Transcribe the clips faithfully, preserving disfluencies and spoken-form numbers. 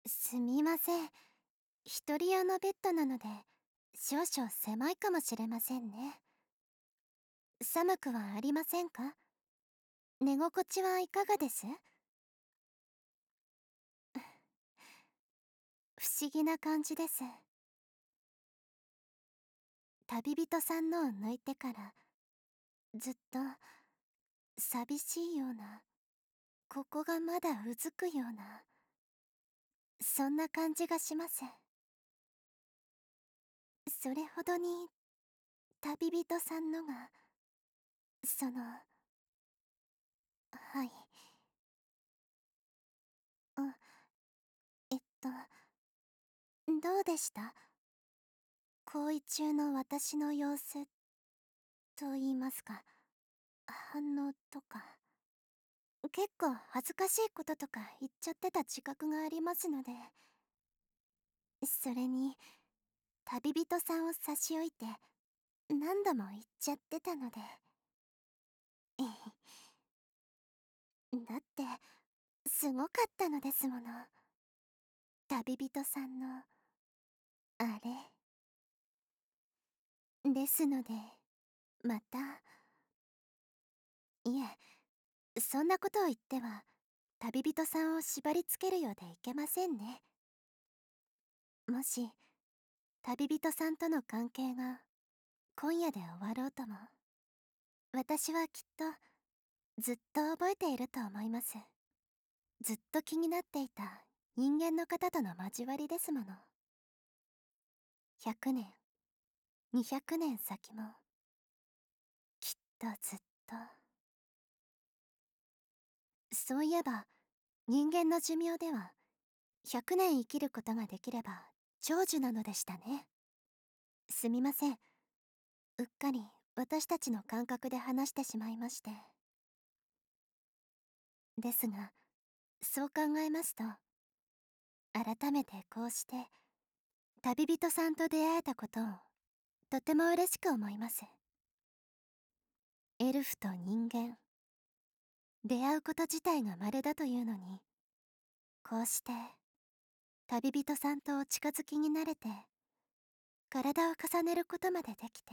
すみません。一人用のベッドなので、少々狭いかもしれませんね。寒くはありませんか？寝心地はいかがです？不思議な感じです。旅人さんのを抜いてから、ずっと、寂しいような、ここがまだうずくような、そんな感じがします。それほどに、旅人さんのが、その、はい。あ、えっと、どうでした？行為中の私の様子と言いますか、反応とか。結構恥ずかしいこととか言っちゃってた自覚がありますので。それに、旅人さんを差し置いて、何度も言っちゃってたので。だって、すごかったのですもの。旅人さんの、あれ。ですので、また。いえ、そんなことを言っては、旅人さんを縛り付けるようでいけませんね。もし、旅人さんとの関係が、今夜で終わろうとも、私はきっと、ずっと覚えていると思います。ずっと気になっていた人間の方との交わりですもの。ひゃくねん、にひゃくねん先も、きっとずっと。そういえば、人間の寿命では、ひゃくねん生きることができれば、長寿なのでしたね。すみません。うっかり私たちの感覚で話してしまいまして。ですが、そう考えますと、改めてこうして、旅人さんと出会えたことを、とても嬉しく思います。エルフと人間、出会うこと自体が稀だというのに、こうして、旅人さんとお近づきになれて、体を重ねることまでできて、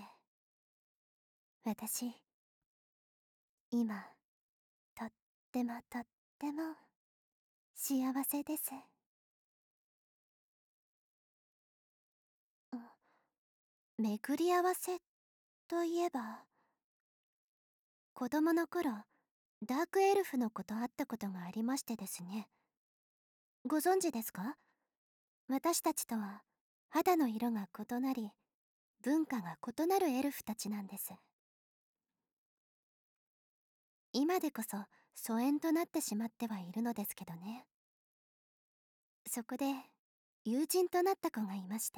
私、今、とってもとっても、幸せです。巡り合わせといえば、子供の頃、ダークエルフの子と会ったことがありましてですね。ご存知ですか？私たちとは肌の色が異なり、文化が異なるエルフたちなんです。今でこそ疎遠となってしまってはいるのですけどね。そこで友人となった子がいまして、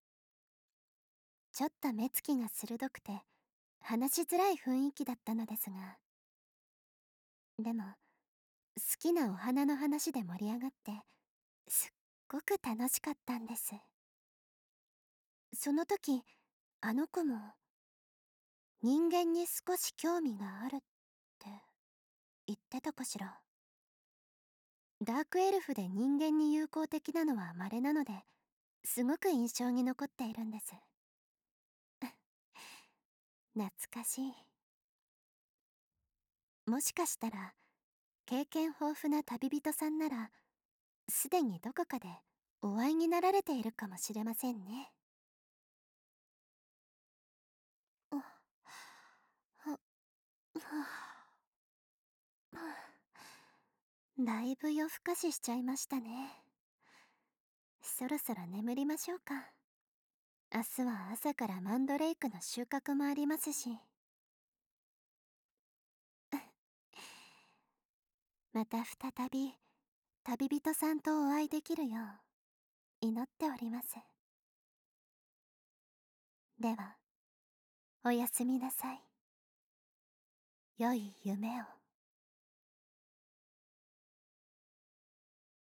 ちょっと目つきが鋭くて話しづらい雰囲気だったのですが、でも好きなお花の話で盛り上がってすっごく楽しかったんです。その時あの子も人間に少し興味があるって言ってたかしら。ダークエルフで人間に友好的なのは稀なので、すごく印象に残っているんです。懐かしい。もしかしたら経験豊富な旅人さんなら、すでにどこかでお会いになられているかもしれませんね。あ、は、はあ、だいぶ夜更かししちゃいましたね。そろそろ眠りましょうか。明日は朝からマンドレイクの収穫もありますし。また再び旅人さんとお会いできるよう祈っております。では、おやすみなさい。良い夢を。